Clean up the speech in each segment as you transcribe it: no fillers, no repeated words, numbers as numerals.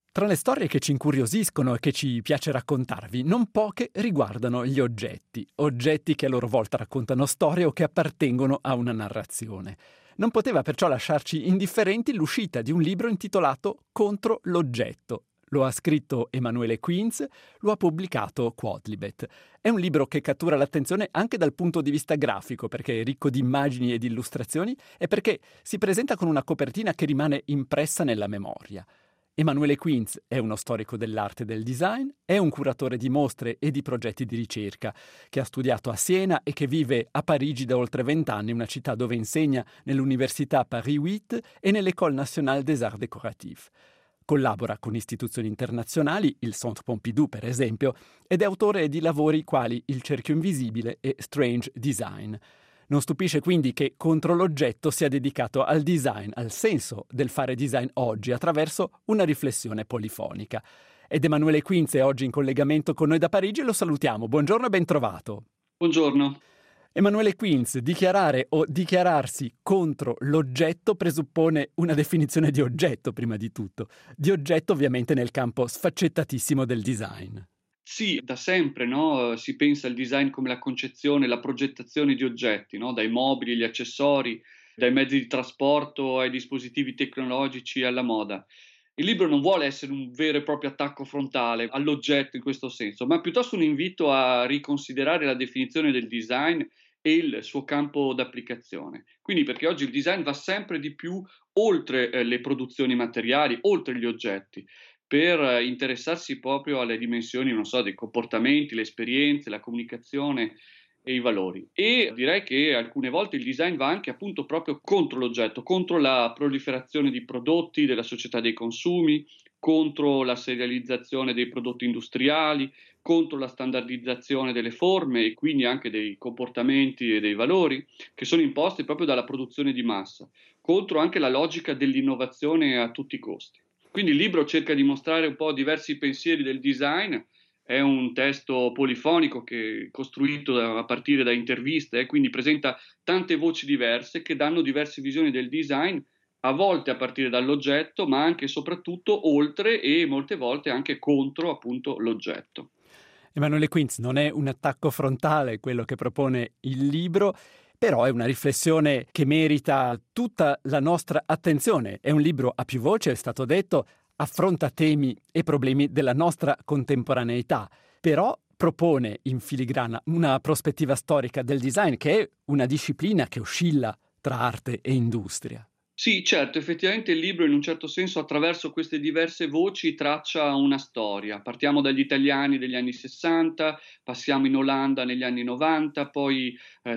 Tra le storie che ci incuriosiscono e che ci piace raccontarvi, non poche riguardano gli oggetti che a loro volta raccontano storie o che appartengono a una narrazione. Non poteva perciò lasciarci indifferenti l'uscita di un libro intitolato Contro l'oggetto. Lo ha scritto Emanuele Queenz, lo ha pubblicato Quodlibet. È un libro che cattura l'attenzione anche dal punto di vista grafico, perché è ricco di immagini e di illustrazioni e perché si presenta con una copertina che rimane impressa nella memoria. Emanuele Queenz è uno storico dell'arte e del design, è un curatore di mostre e di progetti di ricerca, che ha studiato a Siena e che vive a Parigi da oltre 20 anni, una città dove insegna nell'Università Paris 8 e nell'École nationale des arts décoratifs. Collabora con istituzioni internazionali, il Centre Pompidou per esempio, ed è autore di lavori quali Il cerchio invisibile e Strange Design. Non stupisce quindi che Contro l'oggetto sia dedicato al design, al senso del fare design oggi, attraverso una riflessione polifonica. Ed Emanuele Queenz è oggi in collegamento con noi da Parigi e lo salutiamo. Buongiorno e ben trovato. Buongiorno. Emanuele Queenz, dichiarare o dichiararsi contro l'oggetto presuppone una definizione di oggetto, prima di tutto. Di oggetto ovviamente nel campo sfaccettatissimo del design. Sì, da sempre, no, si pensa al design come la concezione, la progettazione di oggetti, no, dai mobili, agli accessori, dai mezzi di trasporto ai dispositivi tecnologici alla moda. Il libro non vuole essere un vero e proprio attacco frontale all'oggetto in questo senso, ma piuttosto un invito a riconsiderare la definizione del design e il suo campo d'applicazione. Quindi perché oggi il design va sempre di più oltre le produzioni materiali, oltre gli oggetti, per interessarsi proprio alle dimensioni, non so, dei comportamenti, le esperienze, la comunicazione e i valori. E direi che alcune volte il design va anche appunto proprio contro l'oggetto, contro la proliferazione di prodotti della società dei consumi, contro la serializzazione dei prodotti industriali, contro la standardizzazione delle forme e quindi anche dei comportamenti e dei valori che sono imposti proprio dalla produzione di massa, contro anche la logica dell'innovazione a tutti i costi. Quindi il libro cerca di mostrare un po' diversi pensieri del design, è un testo polifonico che è costruito a partire da interviste, quindi presenta tante voci diverse che danno diverse visioni del design, a volte a partire dall'oggetto, ma anche e soprattutto oltre e molte volte anche contro appunto l'oggetto. Emanuele Queenz non è un attacco frontale quello che propone il libro, però è una riflessione che merita tutta la nostra attenzione. È un libro a più voci, è stato detto, affronta temi e problemi della nostra contemporaneità, però propone in filigrana una prospettiva storica del design che è una disciplina che oscilla tra arte e industria. Sì, certo, effettivamente il libro in un certo senso attraverso queste diverse voci traccia una storia. Partiamo dagli italiani degli anni 60, passiamo in Olanda negli anni 90, poi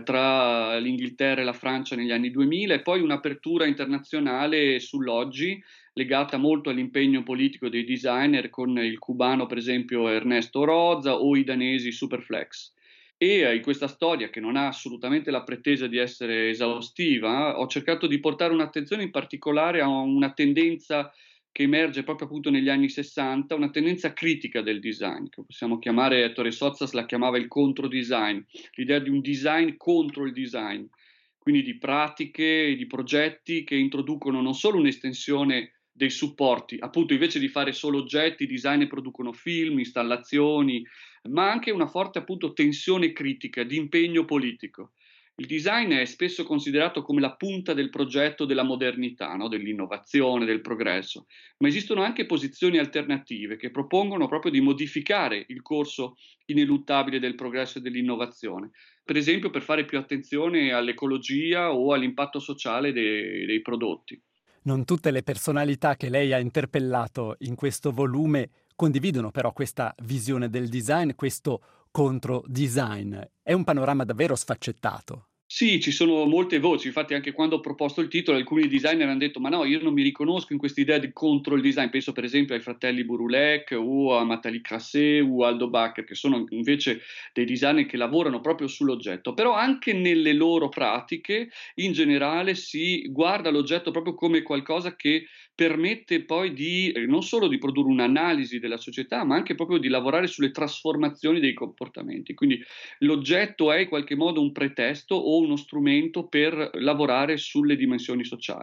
tra l'Inghilterra e la Francia negli anni 2000 e poi un'apertura internazionale sull'oggi legata molto all'impegno politico dei designer con il cubano per esempio Ernesto Roza o i danesi Superflex. E in questa storia, che non ha assolutamente la pretesa di essere esaustiva, ho cercato di portare un'attenzione in particolare a una tendenza che emerge proprio appunto negli anni 60, una tendenza critica del design, che possiamo chiamare, Ettore Sozzas la chiamava il controdesign, l'idea di un design contro il design, quindi di pratiche e di progetti che introducono non solo un'estensione dei supporti, appunto invece di fare solo oggetti, i designer producono film, installazioni, ma anche una forte appunto tensione critica, di impegno politico. Il design è spesso considerato come la punta del progetto della modernità, no? Dell'innovazione, del progresso, ma esistono anche posizioni alternative che propongono proprio di modificare il corso ineluttabile del progresso e dell'innovazione, per esempio per fare più attenzione all'ecologia o all'impatto sociale dei prodotti. Non tutte le personalità che lei ha interpellato in questo volume condividono però questa visione del design, questo contro-design. È un panorama davvero sfaccettato. Sì, ci sono molte voci, infatti anche quando ho proposto il titolo alcuni designer hanno detto ma no, io non mi riconosco in questa idea di contro il design, penso per esempio ai fratelli Burulek o a Nathalie Crasset o Aldo Bacher, che sono invece dei designer che lavorano proprio sull'oggetto, però anche nelle loro pratiche in generale si guarda l'oggetto proprio come qualcosa che permette poi di non solo di produrre un'analisi della società, ma anche proprio di lavorare sulle trasformazioni dei comportamenti. Quindi l'oggetto è in qualche modo un pretesto o uno strumento per lavorare sulle dimensioni sociali.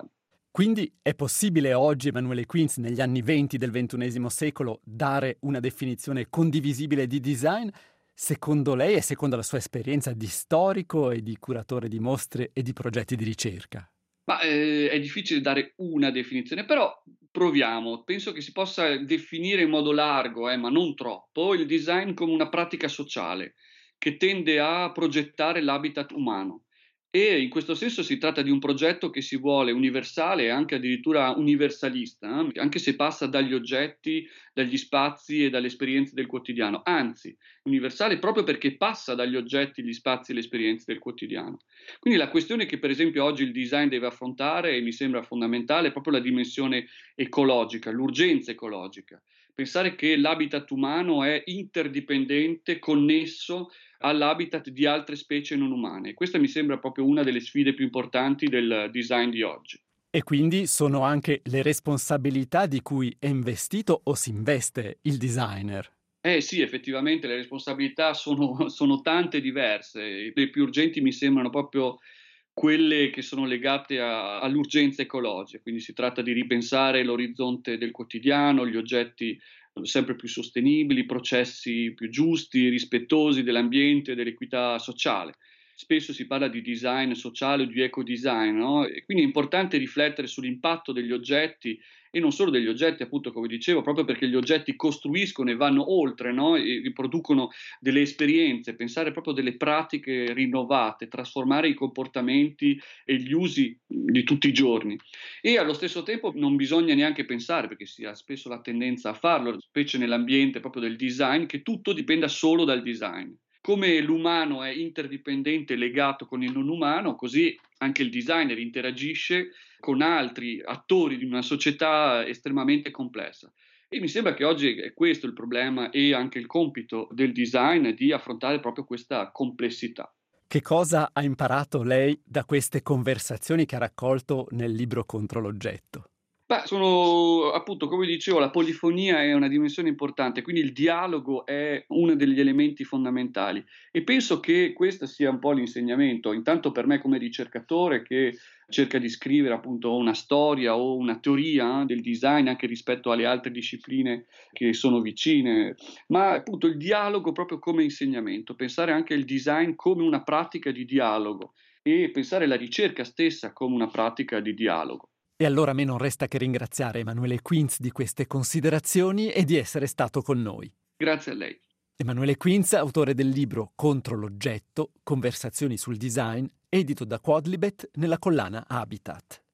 Quindi è possibile oggi, Emanuele Quintz, negli anni 20 del XXI secolo, dare una definizione condivisibile di design? Secondo lei e secondo la sua esperienza di storico e di curatore di mostre e di progetti di ricerca? Ma è difficile dare una definizione, però proviamo. Penso che si possa definire in modo largo, ma non troppo, il design come una pratica sociale che tende a progettare l'habitat umano. E in questo senso si tratta di un progetto che si vuole universale e anche addirittura universalista, anche se passa dagli oggetti, dagli spazi e dalle esperienze del quotidiano. Anzi, universale proprio perché passa dagli oggetti, gli spazi e le esperienze del quotidiano. Quindi la questione che per esempio oggi il design deve affrontare, e mi sembra fondamentale, è proprio la dimensione ecologica, l'urgenza ecologica. Pensare che l'habitat umano è interdipendente, connesso all'habitat di altre specie non umane. Questa mi sembra proprio una delle sfide più importanti del design di oggi. E quindi sono anche le responsabilità di cui è investito o si investe il designer. Eh sì, effettivamente le responsabilità sono tante e diverse. Le più urgenti mi sembrano proprio quelle che sono legate all'urgenza ecologica, quindi si tratta di ripensare l'orizzonte del quotidiano, gli oggetti sempre più sostenibili, processi più giusti, rispettosi dell'ambiente e dell'equità sociale. Spesso si parla di design sociale o di eco-design, no? E quindi è importante riflettere sull'impatto degli oggetti e non solo degli oggetti, appunto, come dicevo, proprio perché gli oggetti costruiscono e vanno oltre, no? E riproducono delle esperienze, pensare proprio delle pratiche rinnovate, trasformare i comportamenti e gli usi di tutti i giorni. E allo stesso tempo non bisogna neanche pensare, perché si ha spesso la tendenza a farlo, specie nell'ambiente proprio del design, che tutto dipenda solo dal design. Come l'umano è interdipendente e legato con il non umano, così anche il designer interagisce con altri attori di una società estremamente complessa. E mi sembra che oggi è questo il problema e anche il compito del design, di affrontare proprio questa complessità. Che cosa ha imparato lei da queste conversazioni che ha raccolto nel libro Contro l'oggetto? Beh, sono appunto, come dicevo, la polifonia è una dimensione importante, quindi il dialogo è uno degli elementi fondamentali e penso che questo sia un po' l'insegnamento, intanto per me come ricercatore che cerca di scrivere appunto una storia o una teoria del design anche rispetto alle altre discipline che sono vicine, ma appunto il dialogo proprio come insegnamento, pensare anche il design come una pratica di dialogo e pensare la ricerca stessa come una pratica di dialogo. E allora a me non resta che ringraziare Emanuele Quintz di queste considerazioni e di essere stato con noi. Grazie a lei. Emanuele Quintz, autore del libro Contro l'oggetto, conversazioni sul design, edito da Quadlibet nella collana Habitat.